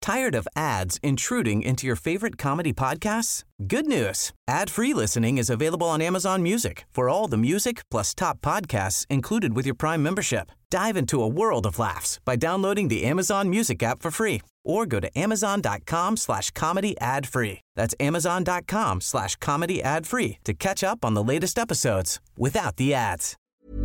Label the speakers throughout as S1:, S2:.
S1: Tired of ads intruding into your favorite comedy podcasts? Good news. Ad-free listening is available on Amazon Music for all the music plus top podcasts included with your Prime membership. Dive into a world of laughs by downloading the Amazon Music app for free or go to amazon.com/comedy ad-free. That's amazon.com/comedy ad-free to catch up on the latest episodes without the ads.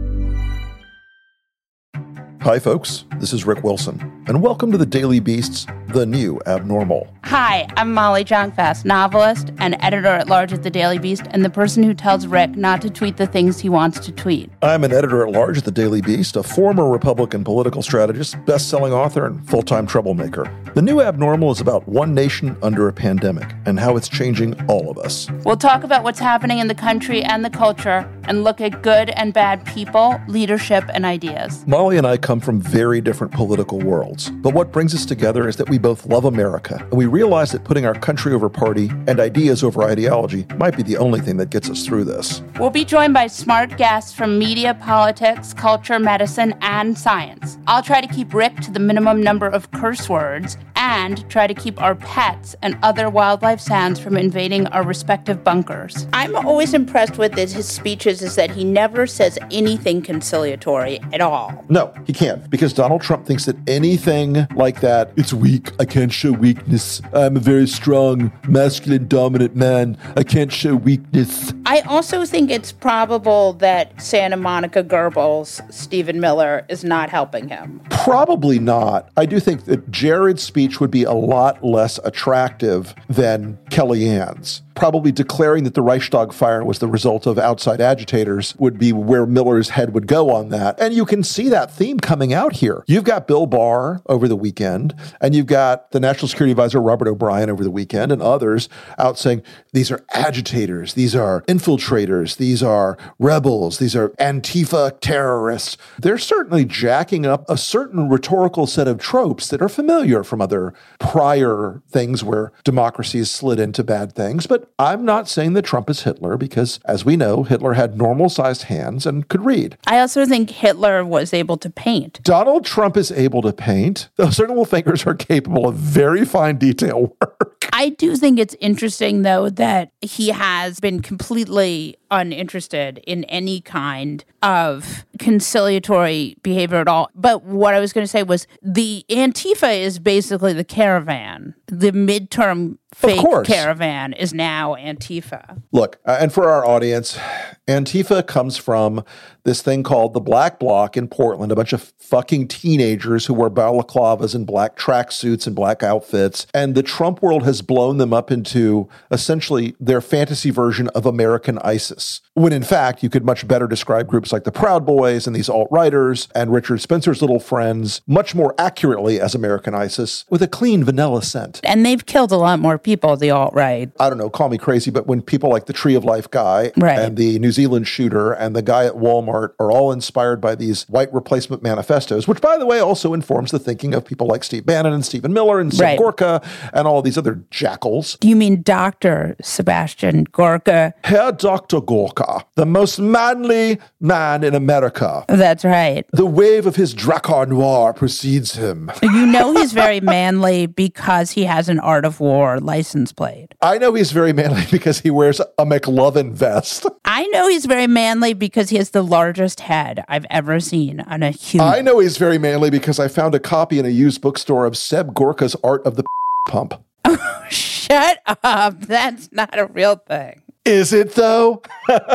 S2: Hi, folks. This is Rick Wilson, and welcome to the Daily Beast's The New Abnormal.
S3: Hi, I'm Molly Jong-Fast, novelist and editor-at-large at the Daily Beast, and the person who tells Rick not to tweet the things he wants to tweet.
S2: I'm an editor-at-large at the Daily Beast, a former Republican political strategist, best-selling author, and full-time troublemaker. The New Abnormal is about one nation under a pandemic and how it's changing all of us.
S3: We'll talk about what's happening in the country and the culture and look at good and bad people, leadership, and ideas.
S2: Molly and I come from very different political worlds, but what brings us together is that we both love America, and we realize that putting our country over party and ideas over ideology might be the only thing that gets us through this.
S3: We'll be joined by smart guests from media, politics, culture, medicine, and science. I'll try to keep Rick to the minimum number of curse words and try to keep our pets and other wildlife sounds from invading our respective bunkers. I'm always impressed with his speeches is that he never says anything conciliatory at all.
S2: No, he can't, because Donald Trump thinks that anything like that, it's weak, I can't show weakness, I'm a very strong, masculine, dominant man, I can't show weakness.
S3: I also think it's probable that Santa Monica Goebbels, Stephen Miller, is not helping him.
S2: Probably not. I do think that Jared's speech would be a lot less attractive than Kellyanne's. Probably declaring that the Reichstag fire was the result of outside agitators would be where Miller's head would go on that. And you can see that theme coming out here. You've got Bill Barr over the weekend, and you've got the National Security Advisor Robert O'Brien over the weekend, and others out saying, these are agitators, these are infiltrators, these are rebels, these are Antifa terrorists. They're certainly jacking up a certain rhetorical set of tropes that are familiar from other prior things where democracy has slid into bad things. But I'm not saying that Trump is Hitler because, as we know, Hitler had normal-sized hands and could read.
S3: I also think Hitler was able to paint.
S2: Donald Trump is able to paint. Those little fingers are capable of very fine detail work.
S3: I do think it's interesting, though, that he has been completely uninterested in any kind of conciliatory behavior at all. But what I was going to say was the Antifa is basically the caravan. The midterm fake caravan is now Antifa.
S2: Look, and for our audience, Antifa comes from this thing called the Black Bloc in Portland, a bunch of fucking teenagers who wear balaclavas and black tracksuits and black outfits. And the Trump world has blown them up into essentially their fantasy version of American ISIS. When in fact, you could much better describe groups like the Proud Boys and these alt-righters and Richard Spencer's little friends much more accurately as American ISIS with a clean vanilla scent.
S3: And they've killed a lot more people, the alt-right.
S2: I don't know, call me crazy, but when people like the Tree of Life guy and the New Zealand shooter and the guy at Walmart are all inspired by these white replacement manifestos, which, by the way, also informs the thinking of people like Steve Bannon and Stephen Miller and Seb Gorka and all these other jackals.
S3: Do you mean Dr. Sebastian Gorka?
S2: Herr Dr. Gorka, the most manly man in America.
S3: That's right.
S2: The wave of his Drakkar Noir precedes him.
S3: You know he's very manly because he has an Art of War license plate.
S2: I know he's very manly because he wears a McLovin vest.
S3: I know he's very manly because he has the largest head I've ever seen on a human.
S2: I know he's very manly because I found a copy in a used bookstore of Seb Gorka's Art of the Pump.
S3: Oh, shut up. That's not a real thing.
S2: Is it, though?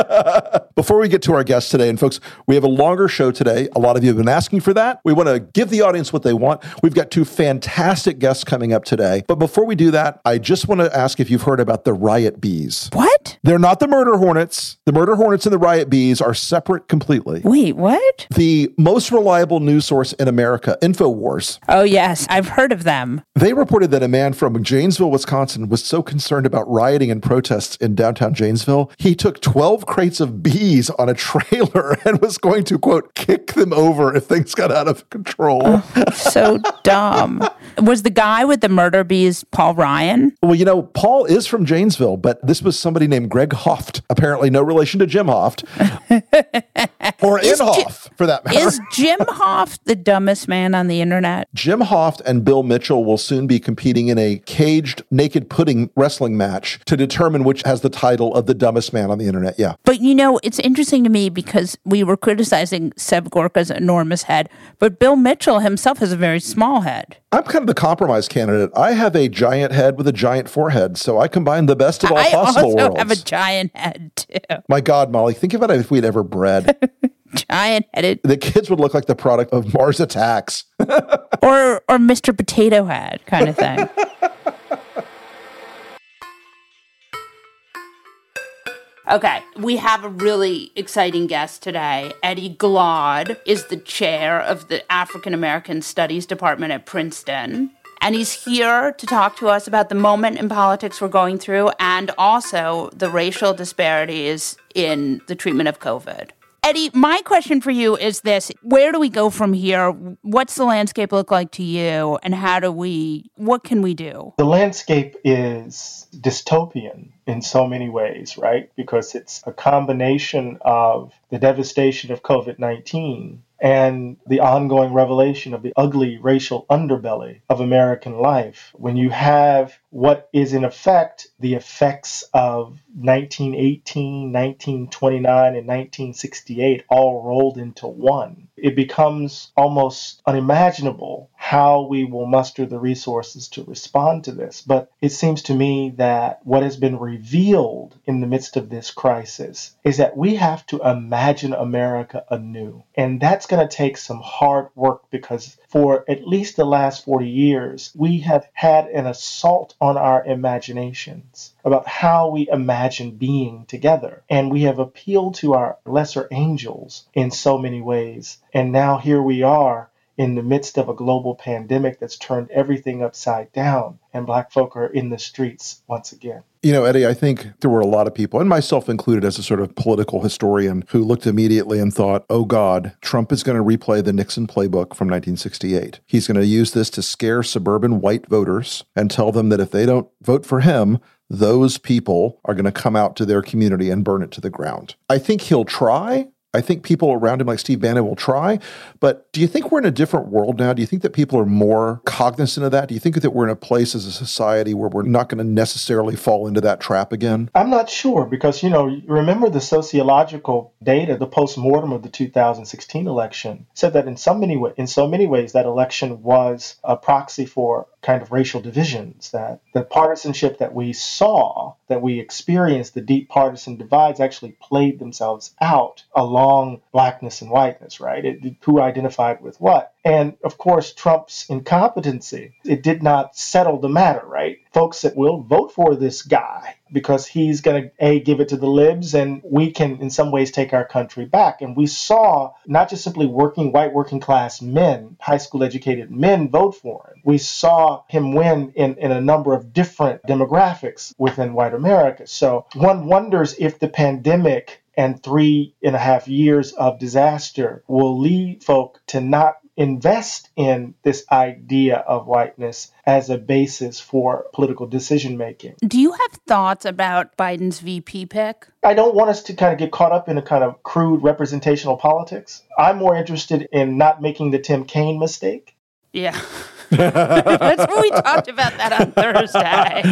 S2: Before we get to our guest today, and folks, we have a longer show today. A lot of you have been asking for that. We want to give the audience what they want. We've got two fantastic guests coming up today. But before we do that, I just want to ask if you've heard about the Riot Bees.
S3: What?
S2: They're not the murder hornets. The murder hornets and the Riot Bees are separate completely.
S3: Wait, what?
S2: The most reliable news source in America, InfoWars.
S3: Oh, yes. I've heard of them.
S2: They reported that a man from Janesville, Wisconsin, was so concerned about rioting and protests in downtown Janesville, he took 12 crates of bees on a trailer and was going to, quote, kick them over if things got out of control.
S3: Oh, so dumb. Was the guy with the murder bees Paul Ryan?
S2: Well, you know, Paul is from Janesville, but this was somebody named Greg Hoft, apparently no relation to Jim Hoft. Or Inhofe, for that matter.
S3: Is Jim Hoft the dumbest man on the internet?
S2: Jim Hoft and Bill Mitchell will soon be competing in a caged naked pudding wrestling match to determine which has the title of the dumbest man on the internet. Yeah.
S3: But it's interesting to me because we were criticizing Seb Gorka's enormous head, but Bill Mitchell himself has a very small head.
S2: I'm kind of the compromise candidate. I have a giant head with a giant forehead, so I combine the best of all possible worlds.
S3: I also have a giant head, too.
S2: My God, Molly, think about it if we'd ever bred.
S3: Giant-headed.
S2: The kids would look like the product of Mars Attacks.
S3: or Mr. Potato Head kind of thing. Okay, we have a really exciting guest today. Eddie Glaude is the chair of the African American Studies Department at Princeton. And he's here to talk to us about the moment in politics we're going through and also the racial disparities in the treatment of COVID. Eddie, my question for you is this. Where do we go from here? What's the landscape look like to you? And what can we do?
S4: The landscape is dystopian in so many ways, right? Because it's a combination of the devastation of COVID-19 and the ongoing revelation of the ugly racial underbelly of American life. When you have what is in effect the effects of 1918, 1929, and 1968 all rolled into one, it becomes almost unimaginable how we will muster the resources to respond to this. But it seems to me that what has been revealed in the midst of this crisis is that we have to imagine America anew. And that's going to take some hard work because for at least the last 40 years, we have had an assault on our imaginations about how we imagine being together. And we have appealed to our lesser angels in so many ways. And now here we are in the midst of a global pandemic that's turned everything upside down, and Black folk are in the streets once again.
S2: Eddie, I think there were a lot of people, and myself included as a sort of political historian, who looked immediately and thought, oh God, Trump is going to replay the Nixon playbook from 1968. He's going to use this to scare suburban white voters and tell them that if they don't vote for him, those people are going to come out to their community and burn it to the ground. I think he'll try. I think people around him like Steve Bannon will try, but do you think we're in a different world now? Do you think that people are more cognizant of that? Do you think that we're in a place as a society where we're not going to necessarily fall into that trap again?
S4: I'm not sure because, remember the sociological data, the postmortem of the 2016 election said that in so many ways that election was a proxy for kind of racial divisions, that the partisanship that we saw, that we experienced, the deep partisan divides actually played themselves out along blackness and whiteness, right? Who identified with what. And of course, Trump's incompetency, it did not settle the matter, right? Folks that will vote for this guy because he's going to, give it to the libs and we can in some ways take our country back. And we saw not just simply white working class men, high school educated men vote for him. We saw him win in a number of different demographics within white America. So one wonders if the pandemic and 3.5 years of disaster will lead folk to not invest in this idea of whiteness as a basis for political decision making.
S3: Do you have thoughts about Biden's VP pick?
S4: I don't want us to kind of get caught up in a kind of crude representational politics. I'm more interested in not making the Tim Kaine mistake.
S3: Yeah. That's what we talked about that on Thursday.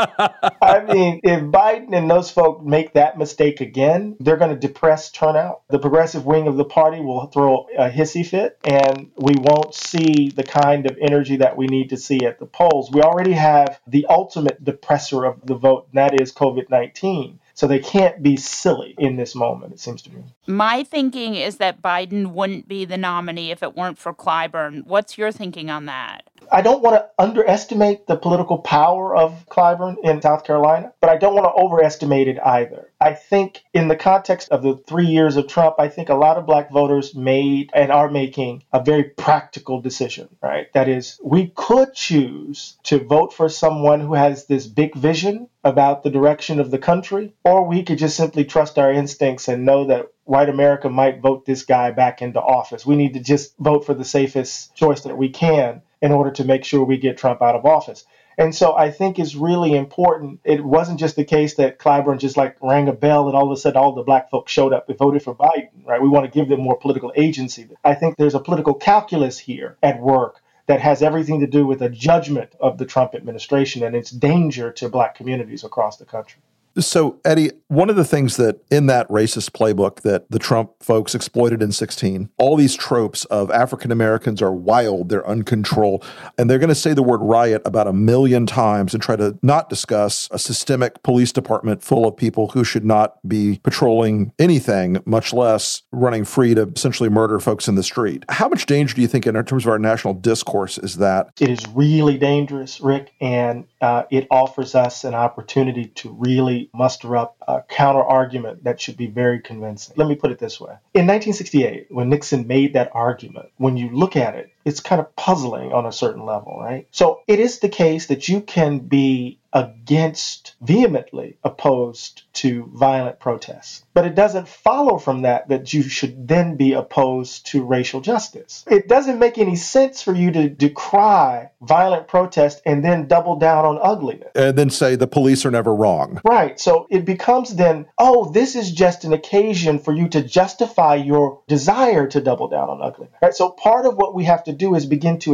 S4: I mean, if Biden and those folk make that mistake again, they're going to depress turnout. The progressive wing of the party will throw a hissy fit, and we won't see the kind of energy that we need to see at the polls. We already have the ultimate depressor of the vote, and that is COVID-19. So they can't be silly in this moment, it seems to me.
S3: My thinking is that Biden wouldn't be the nominee if it weren't for Clyburn. What's your thinking on that?
S4: I don't want to underestimate the political power of Clyburn in South Carolina, but I don't want to overestimate it either. I think in the context of the 3 years of Trump, I think a lot of Black voters made and are making a very practical decision, right? That is, we could choose to vote for someone who has this big vision about the direction of the country, or we could just simply trust our instincts and know that white America might vote this guy back into office. We need to just vote for the safest choice that we can. in order to make sure we get Trump out of office. And so I think it's really important. It wasn't just the case that Clyburn just like rang a bell and all of a sudden all the black folks showed up and voted for Biden, right? We want to give them more political agency. I think there's a political calculus here at work that has everything to do with a judgment of the Trump administration and its danger to black communities across the country.
S2: So, Eddie, one of the things that in that racist playbook that the Trump folks exploited in 2016, all these tropes of African Americans are wild, they're uncontrolled, and they're going to say the word riot about 1 million times and try to not discuss a systemic police department full of people who should not be patrolling anything, much less running free to essentially murder folks in the street. How much danger do you think in terms of our national discourse is that?
S4: It is really dangerous, Rick, and it offers us an opportunity to really muster up a counter argument that should be very convincing. Let me put it this way. In 1968, when Nixon made that argument, when you look at it, it's kind of puzzling on a certain level, right? So it is the case that you can be vehemently opposed to violent protests. But it doesn't follow from that you should then be opposed to racial justice. It doesn't make any sense for you to decry violent protest and then double down on ugliness.
S2: And then say the police are never wrong.
S4: Right. So it becomes then, this is just an occasion for you to justify your desire to double down on ugliness. Right? So part of what we have to do is begin to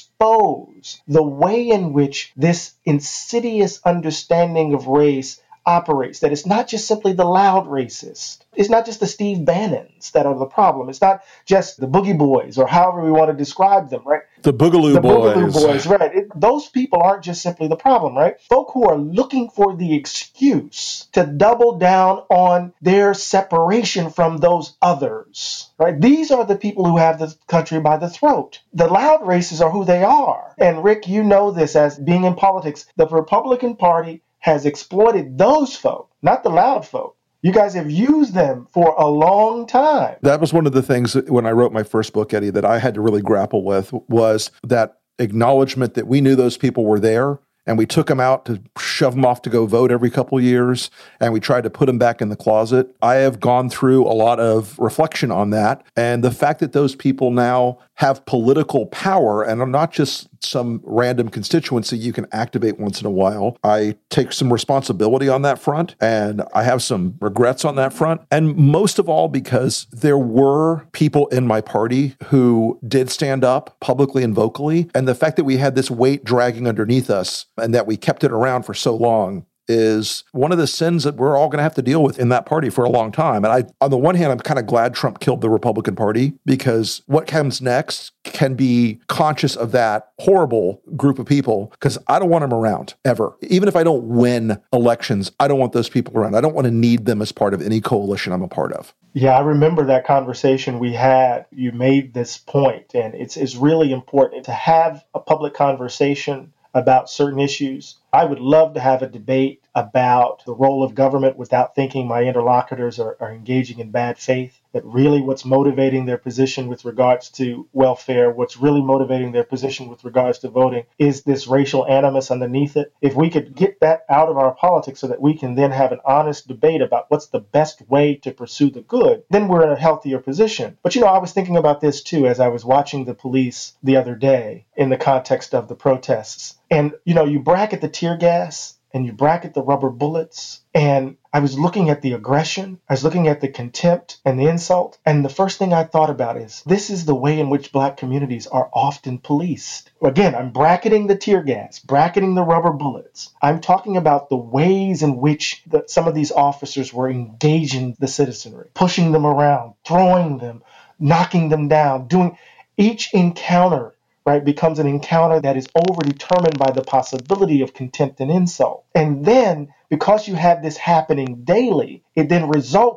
S4: expose the way in which this insidious understanding of race operates, that it's not just simply the loud racist. It's not just the Steve Bannons that are the problem. It's not just the Boogie Boys or however we want to describe them, right?
S2: The Boogaloo Boys.
S4: Boogaloo Boys, right. Those people aren't just simply the problem, right? Folk who are looking for the excuse to double down on their separation from those others, right? These are the people who have the country by the throat. The loud racists are who they are. And Rick, you know this as being in politics. The Republican Party has exploited those folk, not the loud folk. You guys have used them for a long time.
S2: That was one of the things when I wrote my first book, Eddie, that I had to really grapple with was that acknowledgement that we knew those people were there and we took them out to shove them off to go vote every couple of years, and we tried to put them back in the closet. I have gone through a lot of reflection on that, and the fact that those people now have political power and are not just some random constituency you can activate once in a while. I take some responsibility on that front, and I have some regrets on that front. And most of all, because there were people in my party who did stand up publicly and vocally. And the fact that we had this weight dragging underneath us and that we kept it around for so long is one of the sins that we're all going to have to deal with in that party for a long time. And on the one hand, I'm kind of glad Trump killed the Republican Party, because what comes next can be conscious of that horrible group of people, because I don't want them around ever. Even if I don't win elections, I don't want those people around. I don't want to need them as part of any coalition I'm a part of.
S4: Yeah, I remember that conversation we had. You made this point, and it's really important to have a public conversation about certain issues. I would love to have a debate about the role of government without thinking my interlocutors are engaging in bad faith, that really what's motivating their position with regards to welfare, what's really motivating their position with regards to voting is this racial animus underneath it. If we could get that out of our politics so that we can then have an honest debate about what's the best way to pursue the good, then we're in a healthier position. But I was thinking about this too as I was watching the police the other day in the context of the protests. And, you bracket the tear gas and you bracket the rubber bullets. And I was looking at the aggression. I was looking at the contempt and the insult. And the first thing I thought about is this is the way in which Black communities are often policed. Again, I'm bracketing the tear gas, bracketing the rubber bullets. I'm talking about the ways in which some of these officers were engaging the citizenry, pushing them around, throwing them, knocking them down, doing each encounter, right, becomes an encounter that is overdetermined by the possibility of contempt and insult. And then, because you have this happening daily, it then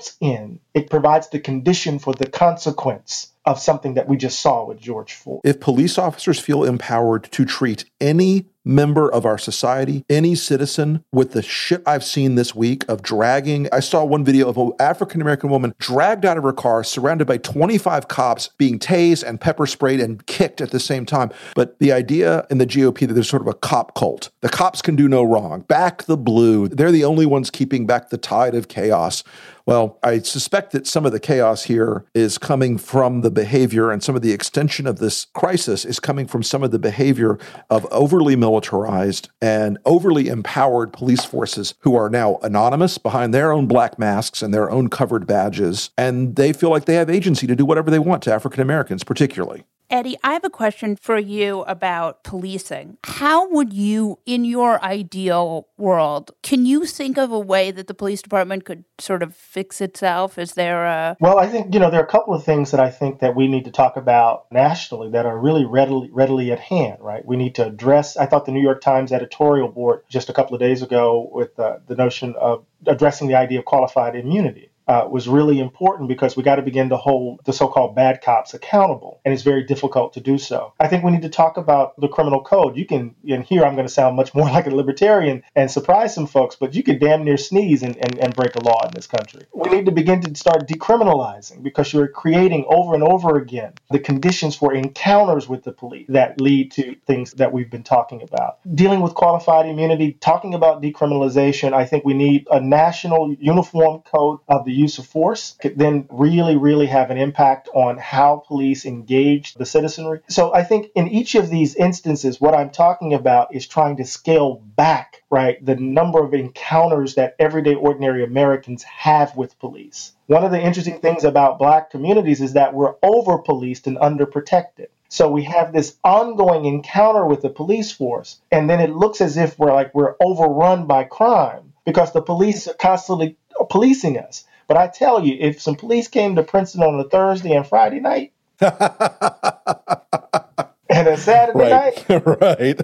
S4: it provides the condition for the consequence of something that we just saw with George Floyd.
S2: If police officers feel empowered to treat any member of our society, any citizen, with the shit I've seen this week of dragging. I saw one video of an African-American woman dragged out of her car, surrounded by 25 cops, being tased and pepper sprayed and kicked at the same time. But the idea in the GOP that there's sort of a cop cult. The cops can do no wrong. Back the blue. They're the only ones keeping back the tide of chaos. Well, I suspect that some of the chaos here is coming from the behavior, and some of the extension of this crisis is coming from some of the behavior of overly militarized and overly empowered police forces who are now anonymous behind their own black masks and their own covered badges, and they feel like they have agency to do whatever they want to African Americans particularly.
S3: Eddie, I have a question for you about policing. How would you, in your ideal world, can you think of a way that the police department could sort of fix itself? Is there a...
S4: Well, I think, there are a couple of things that I think that we need to talk about nationally that are really readily at hand, right? We need to address, I thought the New York Times editorial board just a couple of days ago with the notion of addressing the idea of qualified immunity. Was really important because we got to begin to hold the so-called bad cops accountable, and it's very difficult to do so. I think we need to talk about the criminal code. You can, and here I'm going to sound much more like a libertarian and surprise some folks, but you could damn near sneeze and break a law in this country. We need to begin to start decriminalizing because you're creating over and over again the conditions for encounters with the police that lead to things that we've been talking about. Dealing with qualified immunity, talking about decriminalization, I think we need a national uniform code of the use of force could then really have an impact on how police engage the citizenry. So I think in each of these instances, what I'm talking about is trying to scale back, right, the number of encounters that everyday ordinary Americans have with police. One of the interesting things about Black communities is that we're over-policed and underprotected. So we have this ongoing encounter with the police force, and then it looks as if we're overrun by crime because the police are constantly policing us. But I tell you, if some police came to Princeton on a Thursday and Friday night, and a Saturday night,
S2: right.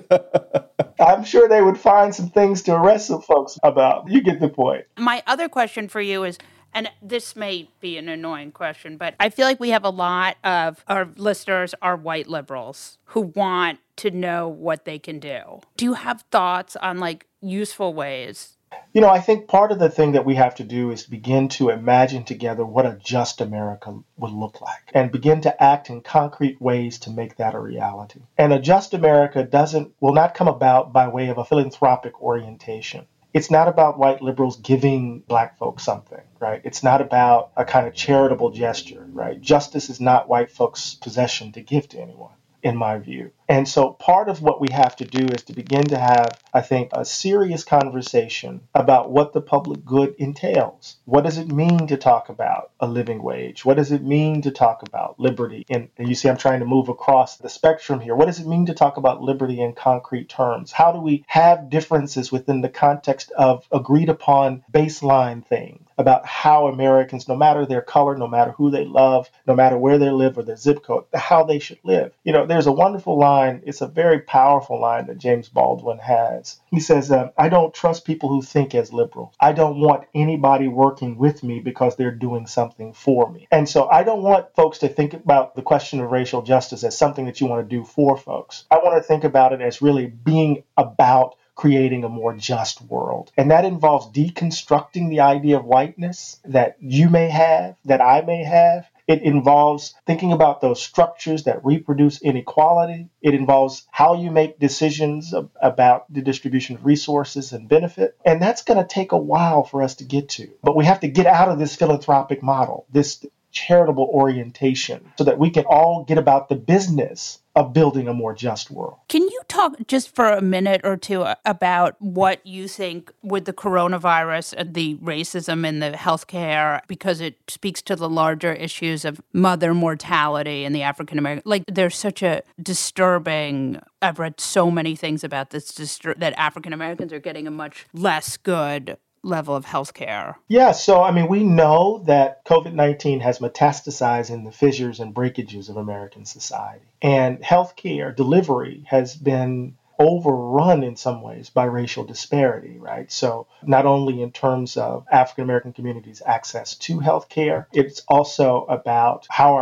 S4: I'm sure they would find some things to arrest some folks about. You get the point.
S3: My other question for you is, and this may be an annoying question, but I feel like we have a lot of our listeners are white liberals who want to know what they can do. Do you have thoughts on useful ways?
S4: I think part of the thing that we have to do is begin to imagine together what a just America would look like and begin to act in concrete ways to make that a reality. And a just America will not come about by way of a philanthropic orientation. It's not about white liberals giving Black folks something, right? It's not about a kind of charitable gesture, right? Justice is not white folks' possession to give to anyone, in my view. And so part of what we have to do is to begin to have, I think, a serious conversation about what the public good entails. What does it mean to talk about a living wage? What does it mean to talk about liberty? And you see, I'm trying to move across the spectrum here. What does it mean to talk about liberty in concrete terms? How do we have differences within the context of agreed upon baseline things about how Americans, no matter their color, no matter who they love, no matter where they live or their zip code, how they should live? There's a wonderful line. It's a very powerful line that James Baldwin has. He says, I don't trust people who think as liberals. I don't want anybody working with me because they're doing something for me. And so I don't want folks to think about the question of racial justice as something that you want to do for folks. I want to think about it as really being about creating a more just world. And that involves deconstructing the idea of whiteness that you may have, that I may have. It involves thinking about those structures that reproduce inequality. It involves how you make decisions about the distribution of resources and benefit. And that's going to take a while for us to get to. But we have to get out of this philanthropic model, this charitable orientation, so that we can all get about the business of building a more just world.
S3: Can you talk just for a minute or two about what you think with the coronavirus, the racism in the healthcare, because it speaks to the larger issues of mother mortality in the African American, there's such a disturbing, I've read so many things about this, that African Americans are getting a much less good level of healthcare.
S4: Yeah, so we know that COVID-19 has metastasized in the fissures and breakages of American society. And healthcare delivery has been overrun in some ways by racial disparity, right? So not only in terms of African American communities' access to healthcare, it's also about how our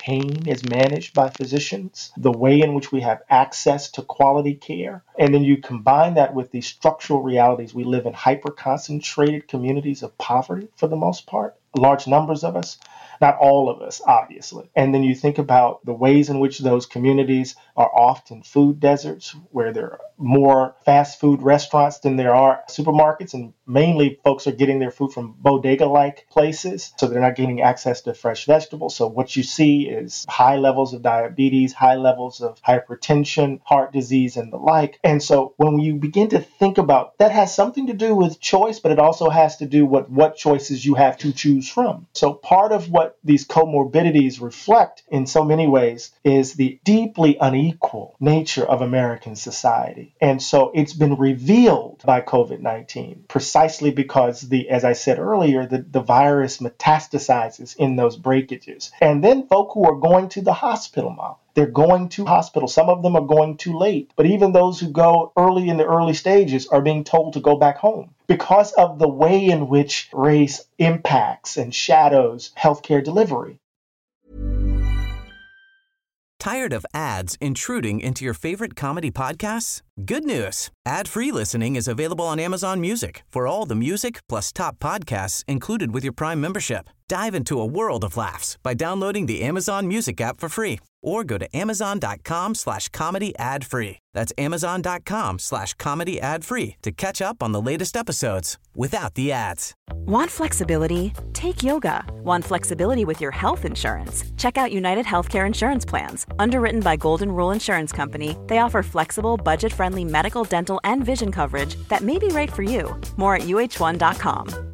S4: pain is managed by physicians, the way in which we have access to quality care. And then you combine that with these structural realities. We live in hyper-concentrated communities of poverty for the most part, large numbers of us. Not all of us, obviously. And then you think about the ways in which those communities are often food deserts, where there are more fast food restaurants than there are supermarkets. And mainly folks are getting their food from bodega-like places, so they're not getting access to fresh vegetables. So what you see is high levels of diabetes, high levels of hypertension, heart disease, and the like. And so when you begin to think about that, has something to do with choice, but it also has to do with what choices you have to choose from. So part of what these comorbidities reflect in so many ways is the deeply unequal nature of American society. And so it's been revealed by COVID-19 precisely because as I said earlier, the virus metastasizes in those breakages. And then folk who are going to the hospital now, they're going to hospital. Some of them are going too late. But even those who go early in the early stages are being told to go back home because of the way in which race impacts and shadows healthcare delivery.
S1: Tired of ads intruding into your favorite comedy podcasts? Good news. Ad-free listening is available on Amazon Music for all the music plus top podcasts included with your Prime membership. Dive into a world of laughs by downloading the Amazon Music app for free or go to amazon.com/comedy ad-free. That's amazon.com/comedy ad-free to catch up on the latest episodes without the ads.
S5: Want flexibility? Take yoga. Want flexibility with your health insurance? Check out United Healthcare Insurance Plans. Underwritten by Golden Rule Insurance Company, they offer flexible, budget-friendly medical, dental, and vision coverage that may be right for you. More at uh1.com.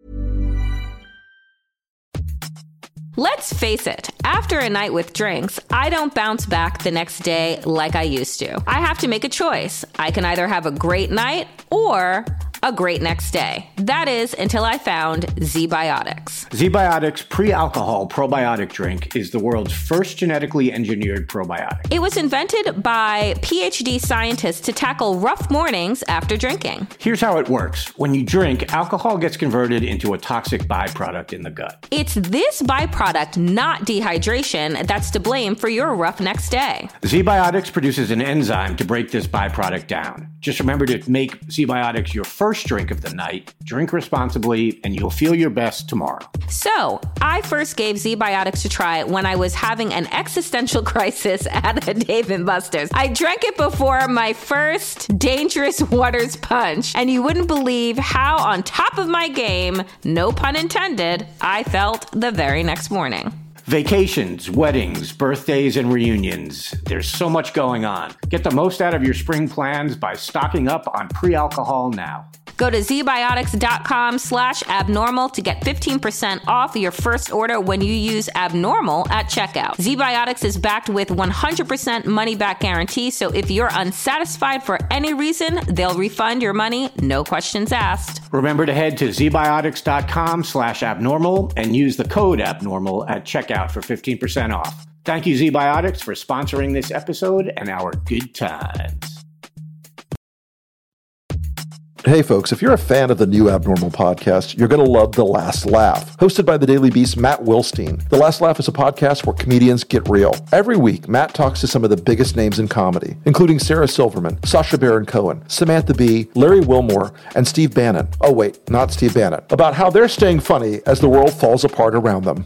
S6: Let's face it, after a night with drinks, I don't bounce back the next day like I used to. I have to make a choice. I can either have a great night or a great next day. That is until I found ZBiotics.
S7: ZBiotics Pre-Alcohol Probiotic Drink is the world's first genetically engineered probiotic.
S6: It was invented by PhD scientists to tackle rough mornings after drinking.
S7: Here's how it works. When you drink, alcohol gets converted into a toxic byproduct in the gut.
S6: It's this byproduct, not dehydration, that's to blame for your rough next day.
S7: ZBiotics produces an enzyme to break this byproduct down. Just remember to make ZBiotics your first drink of the night, drink responsibly, and you'll feel your best tomorrow.
S6: So, I first gave ZBiotics a try when I was having an existential crisis at a Dave & Buster's. I drank it before my first Dangerous Waters punch, and you wouldn't believe how on top of my game, no pun intended, I felt the very next morning.
S7: Vacations, weddings, birthdays, and reunions. There's so much going on. Get the most out of your spring plans by stocking up on pre-alcohol now.
S6: Go to zbiotics.com/abnormal to get 15% off your first order when you use abnormal at checkout. ZBiotics is backed with 100% money-back guarantee, so if you're unsatisfied for any reason, they'll refund your money, no questions asked.
S7: Remember to head to zbiotics.com/abnormal and use the code abnormal at checkout for 15% off. Thank you, ZBiotics, for sponsoring this episode and our good times.
S2: Hey folks, if you're a fan of the new Abnormal podcast, you're going to love The Last Laugh. Hosted by the Daily Beast's Matt Wilstein, The Last Laugh is a podcast where comedians get real. Every week, Matt talks to some of the biggest names in comedy, including Sarah Silverman, Sacha Baron Cohen, Samantha Bee, Larry Wilmore, and Steve Bannon. Oh wait, not Steve Bannon. About how they're staying funny as the world falls apart around them.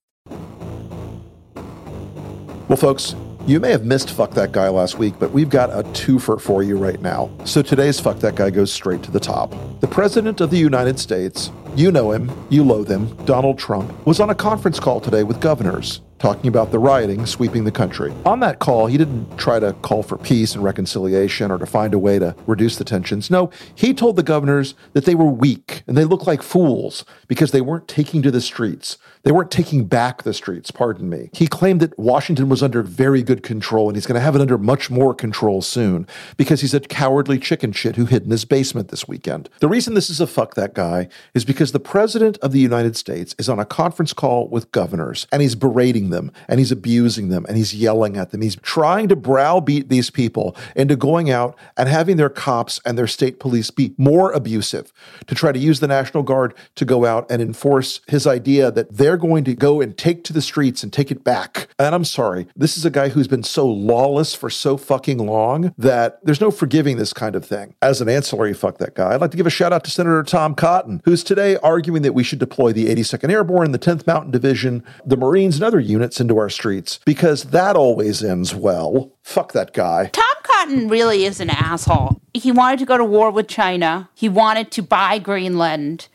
S2: Well folks, you may have missed Fuck That Guy last week, but we've got a twofer for you right now. So today's Fuck That Guy goes straight to the top. The President of the United States, you know him, you loathe him, Donald Trump, was on a conference call today with governors, talking about the rioting sweeping the country. On that call, he didn't try to call for peace and reconciliation or to find a way to reduce the tensions. No, he told the governors that they were weak and they looked like fools because they weren't taking to the streets. They weren't taking back the streets, pardon me. He claimed that Washington was under very good control and he's going to have it under much more control soon because he's a cowardly chicken shit who hid in his basement this weekend. The reason this is a Fuck That Guy is because the President of the United States is on a conference call with governors and he's berating them. them, and he's abusing them, and he's yelling at them. He's trying to browbeat these people into going out and having their cops and their state police be more abusive, to try to use the National Guard to go out and enforce his idea that they're going to go and take to the streets and take it back. And I'm sorry, this is a guy who's been so lawless for so fucking long that there's no forgiving this kind of thing. As an ancillary, fuck that guy, I'd like to give a shout out to Senator Tom Cotton, who's today arguing that we should deploy the 82nd Airborne, the 10th Mountain Division, the Marines, and other units into our streets, because that always ends well. Fuck that guy.
S3: Tom Cotton really is an asshole. He wanted to go to war with China. He wanted to buy Greenland.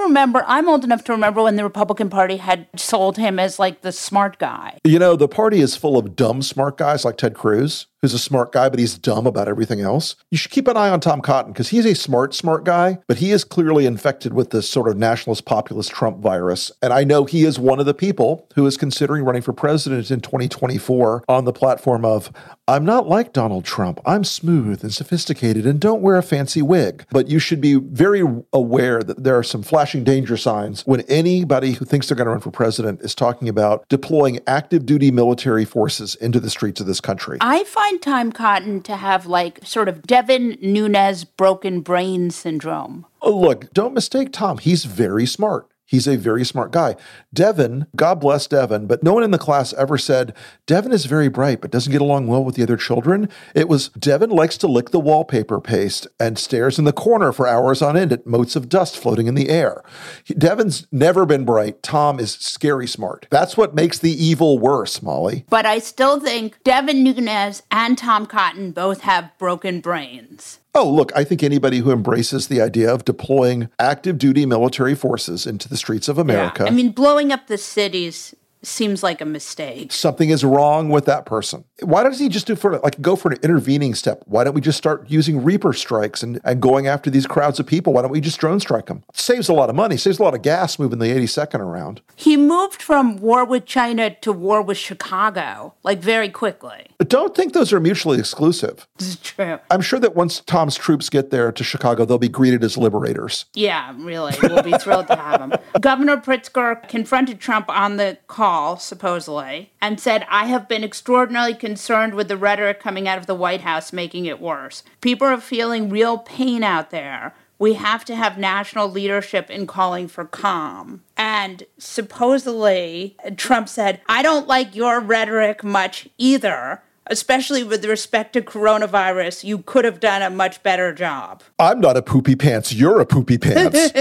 S3: I'm old enough to remember when the Republican Party had sold him as like the smart guy.
S2: You know, the party is full of dumb smart guys like Ted Cruz, who's a smart guy, but he's dumb about everything else. You should keep an eye on Tom Cotton because he's a smart guy, but he is clearly infected with this sort of nationalist populist Trump virus. And I know he is one of the people who is considering running for president in 2024 on the platform of, I'm not like Donald Trump. I'm smooth and sophisticated and don't wear a fancy wig. But you should be very aware that there are some flashing danger signs when anybody who thinks they're going to run for president is talking about deploying active duty military forces into the streets of this country.
S3: I find Tom Cotton to have like sort of Devin Nunes broken brain syndrome.
S2: Oh, look, don't mistake Tom. He's very smart. He's a very smart guy. Devin, God bless Devin, but no one in the class ever said, Devin is very bright, but doesn't get along well with the other children. It was, Devin likes to lick the wallpaper paste and stares in the corner for hours on end at motes of dust floating in the air. Devin's never been bright. Tom is scary smart. That's what makes the evil worse, Molly.
S3: But I still think Devin Nunes and Tom Cotton both have broken brains.
S2: Oh, look, I think anybody who embraces the idea of deploying active duty military forces into the streets of America.
S3: Yeah. I mean, blowing up the cities seems like a mistake.
S2: Something is wrong with that person. Why does he just go for an intervening step? Why don't we just start using Reaper strikes and going after these crowds of people? Why don't we just drone strike them? It saves a lot of money, saves a lot of gas moving the 82nd around.
S3: He moved from war with China to war with Chicago, like very quickly.
S2: But don't think those are mutually exclusive.
S3: This is true.
S2: I'm sure that once Tom's troops get there to Chicago, they'll be greeted as liberators.
S3: Yeah, really. We'll be thrilled to have him. Governor Pritzker confronted Trump on the call, supposedly, and said, I have been extraordinarily concerned with the rhetoric coming out of the White House, making it worse. People are feeling real pain out there. We have to have national leadership in calling for calm. And supposedly, Trump said, I don't like your rhetoric much either. Especially with respect to coronavirus, you could have done a much better job.
S2: I'm not a poopy pants. You're a poopy pants.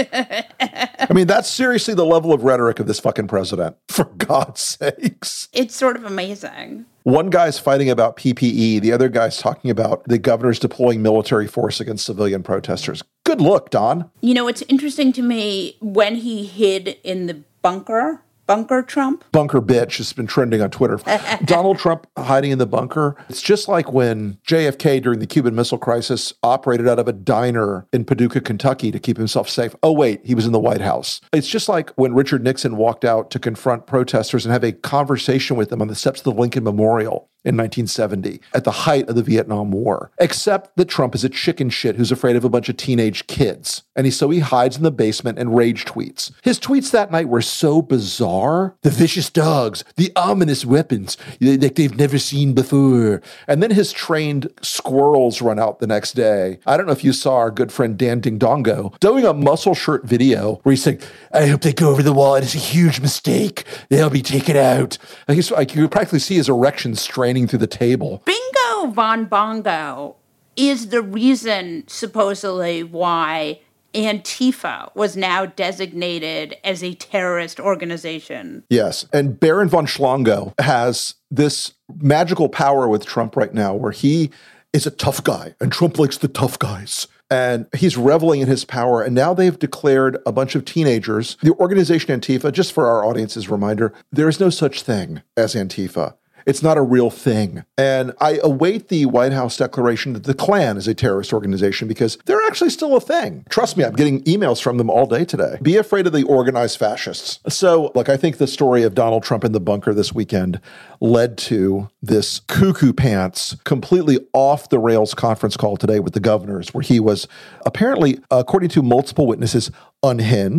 S2: I mean, that's seriously the level of rhetoric of this fucking president, for God's sakes.
S3: It's sort of amazing.
S2: One guy's fighting about PPE. The other guy's talking about the governor's deploying military force against civilian protesters. Good look, Don.
S3: You know, it's interesting to me when he hid in the bunker Trump?
S2: Bunker bitch has been trending on Twitter. Donald Trump hiding in the bunker. It's just like when JFK during the Cuban Missile Crisis operated out of a diner in Paducah, Kentucky to keep himself safe. Oh, wait, he was in the White House. It's just like when Richard Nixon walked out to confront protesters and have a conversation with them on the steps of the Lincoln Memorial in 1970 at the height of the Vietnam War. Except that Trump is a chicken shit who's afraid of a bunch of teenage kids. And so he hides in the basement and rage tweets. His tweets that night were so bizarre. The vicious dogs, the ominous weapons like they've never seen before. And then his trained squirrels run out the next day. I don't know if you saw our good friend Dan Dingdongo doing a muscle shirt video where he's saying, I hope they go over the wall. It's a huge mistake. They'll be taken out. You could practically see his erections straining through the table.
S3: Bingo Von Bongo is the reason, supposedly, why Antifa was now designated as a terrorist organization.
S2: Yes, and Baron von Schlongo has this magical power with Trump right now where he is a tough guy, and Trump likes the tough guys. And he's reveling in his power. And now they've declared a bunch of teenagers. The organization Antifa, just for our audience's reminder, there is no such thing as Antifa. It's not a real thing. And I await the White House declaration that the Klan is a terrorist organization because they're actually still a thing. Trust me, I'm getting emails from them all day today. Be afraid of the organized fascists. So, look, I think the story of Donald Trump in the bunker this weekend led to this cuckoo pants, completely off the rails conference call today with the governors, where he was apparently, according to multiple witnesses, unhinged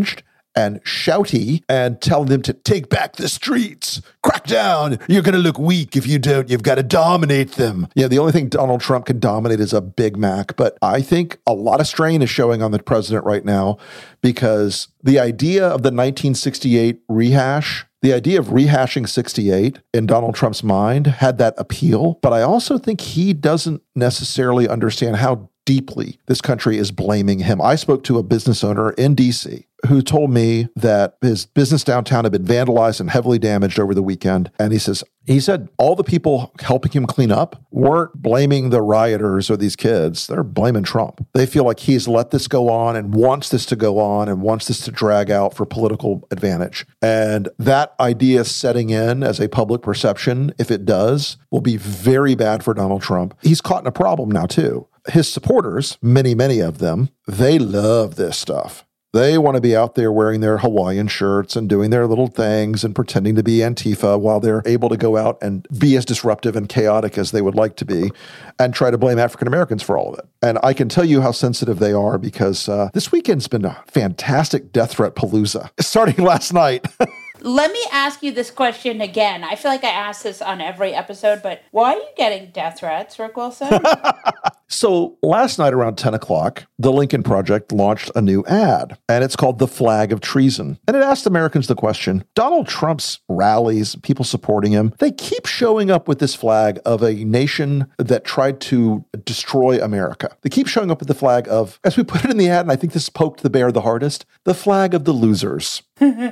S2: and shouty and telling them to take back the streets, crack down. You're going to look weak if you don't. You've got to dominate them. Yeah, the only thing Donald Trump can dominate is a Big Mac. But I think a lot of strain is showing on the president right now because the idea of the 1968 rehash, the idea of rehashing 68 in Donald Trump's mind had that appeal. But I also think he doesn't necessarily understand how deeply this country is blaming him. I spoke to a business owner in D.C. who told me that his business downtown had been vandalized and heavily damaged over the weekend. And he said all the people helping him clean up weren't blaming the rioters or these kids. They're blaming Trump. They feel like he's let this go on and wants this to go on and wants this to drag out for political advantage. And that idea setting in as a public perception, if it does, will be very bad for Donald Trump. He's caught in a problem now, too. His supporters, many of them, they love this stuff. They want to be out there wearing their Hawaiian shirts and doing their little things and pretending to be Antifa while they're able to go out and be as disruptive and chaotic as they would like to be and try to blame African Americans for all of it. And I can tell you how sensitive they are because this weekend's been a fantastic death threat palooza starting last night.
S3: Let me ask you this question again. I feel like I ask this on every episode, but why are you getting death threats, Rick Wilson?
S2: So last night around 10 o'clock, the Lincoln Project launched a new ad, and it's called The Flag of Treason. And it asked Americans the question, Donald Trump's rallies, people supporting him, they keep showing up with this flag of a nation that tried to destroy America. They keep showing up with the flag of, as we put it in the ad, and I think this poked the bear the hardest, the flag of the losers.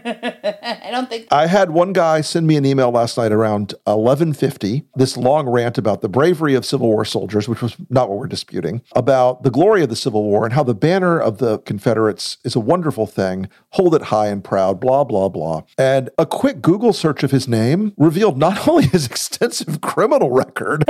S2: I had one guy send me an email last night around 11:50, this long rant about the bravery of Civil War soldiers, which was not what we're disputing, about the glory of the Civil War and how the banner of the Confederates is a wonderful thing, hold it high and proud, blah, blah, blah. And a quick Google search of his name revealed not only his extensive criminal record,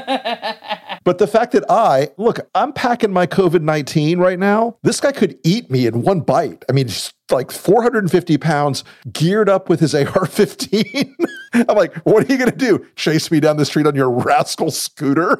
S2: but the fact that I'm packing my COVID-19 right now. This guy could eat me in one bite. I mean, just like 450 pounds, geared up with his AR-15. I'm like, what are you going to do? Chase me down the street on your rascal scooter?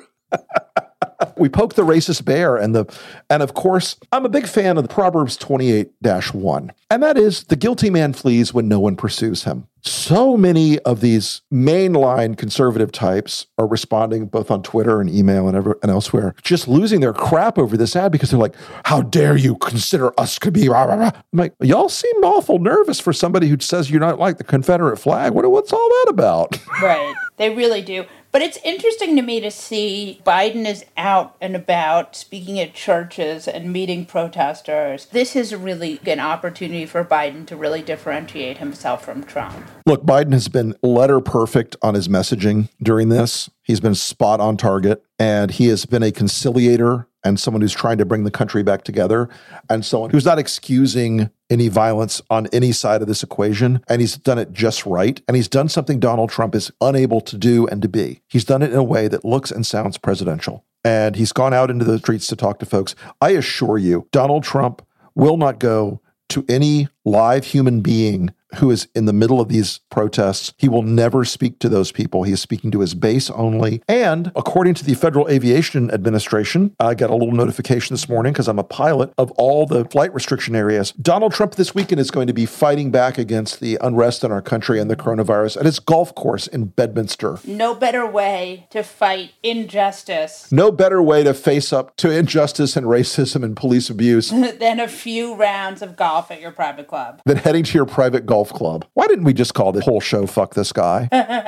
S2: We poke the racist bear and of course, I'm a big fan of the Proverbs 28-1. And that is, the guilty man flees when no one pursues him. So many of these mainline conservative types are responding both on Twitter and email and elsewhere, just losing their crap over this ad because they're like, how dare you consider us to be rah, rah, rah. I'm like, y'all seem awful nervous for somebody who says you're not like the Confederate flag. What's all that about?
S3: Right. They really do. But it's interesting to me to see Biden is out and about speaking at churches and meeting protesters. This is really an opportunity for Biden to really differentiate himself from Trump.
S2: Look, Biden has been letter perfect on his messaging during this. He's been spot on target, and he has been a conciliator and someone who's trying to bring the country back together and someone who's not excusing any violence on any side of this equation. And he's done it just right. And he's done something Donald Trump is unable to do and to be. He's done it in a way that looks and sounds presidential. And he's gone out into the streets to talk to folks. I assure you, Donald Trump will not go to any live human being who is in the middle of these protests. He will never speak to those people. He is speaking to his base only. And according to the Federal Aviation Administration, I got a little notification this morning because I'm a pilot of all the flight restriction areas. Donald Trump this weekend is going to be fighting back against the unrest in our country and the coronavirus at his golf course in Bedminster.
S3: No better way to fight injustice.
S2: No better way to face up to injustice and racism and police abuse
S3: than a few rounds of golf at your private club.
S2: Than heading to your private golf club. Why didn't we just call the whole show Fuck This Guy?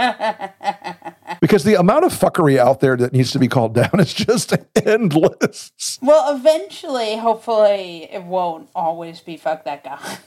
S2: Because the amount of fuckery out there that needs to be called down is just endless.
S3: Well, eventually, hopefully, it won't always be Fuck That Guy.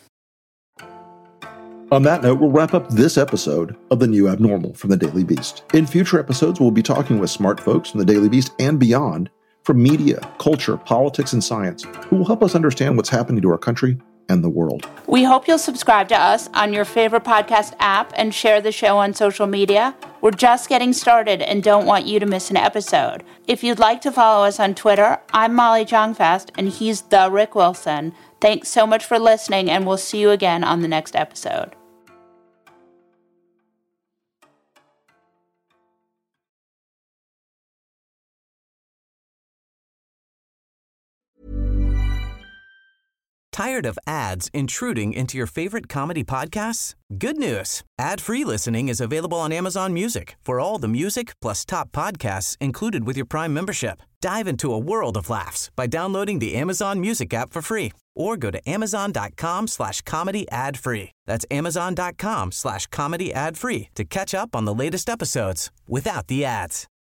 S2: On that note, we'll wrap up this episode of The New Abnormal from The Daily Beast. In future episodes, we'll be talking with smart folks from The Daily Beast and beyond, from media, culture, politics, and science, who will help us understand what's happening to our country and the world.
S3: We hope you'll subscribe to us on your favorite podcast app and share the show on social media. We're just getting started and don't want you to miss an episode. If you'd like to follow us on Twitter, I'm Molly Jong-Fast and he's the Rick Wilson. Thanks so much for listening, and we'll see you again on the next episode.
S1: Tired of ads intruding into your favorite comedy podcasts? Good news. Ad-free listening is available on Amazon Music for all the music plus top podcasts included with your Prime membership. Dive into a world of laughs by downloading the Amazon Music app for free or go to amazon.com/comedy ad-free. That's amazon.com/comedy ad-free to catch up on the latest episodes without the ads.